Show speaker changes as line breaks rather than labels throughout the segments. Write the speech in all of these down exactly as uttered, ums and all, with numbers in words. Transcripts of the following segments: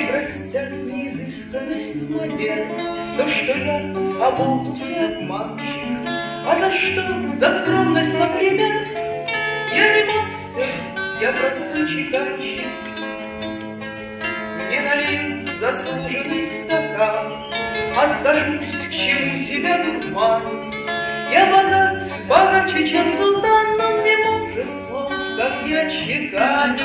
простят мне изысканность момент, то, что я оболтус и обманщик. А за что? За скромность, например. Я не мастер, я простой чеканщик. Мне нальют заслуженный стакан, откажусь, к чему себя дурманить. Я богат, богаче, чем султан, но не может слов, как я, чеканить.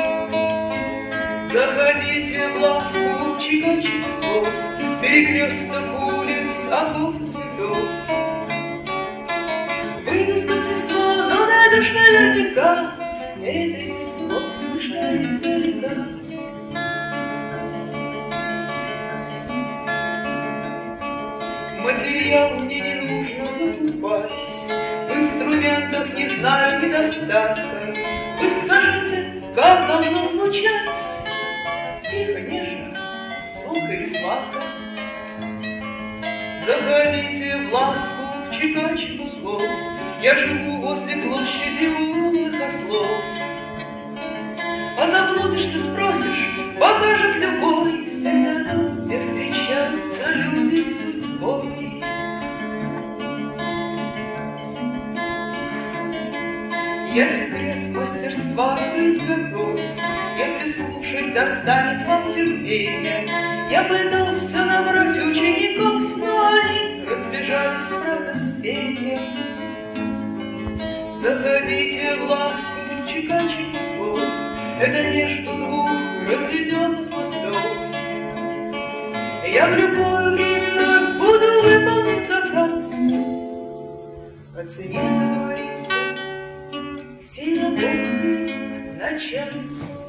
Заходите в лавку чеканщик слов, перекресток улиц, оков цветов. Вывеска снесла, но найдешь наверняка, это не слов слышно издалека. Материал мне не нужно закупать, в инструментах не знаю недостатка. Вы скажите, как должно звучать? Тихо, нежно, звонко или сладко. Заходите в лавку к чеканщику слов, я живу возле площади умных ослов. А заблудишься, спросишь, покажет любой, это дом, где встречаются люди с судьбой. Я секрет мастерства открыть готов, если слушать достанет вам терпения. Я пытался набрать учеников, но они разбежались, правда, с пением. Заходите в лавку чеканщику слов, это между двух разведенных мостов. Я в любое время буду выполнить заказ. О цене договоримся, всей работы на час.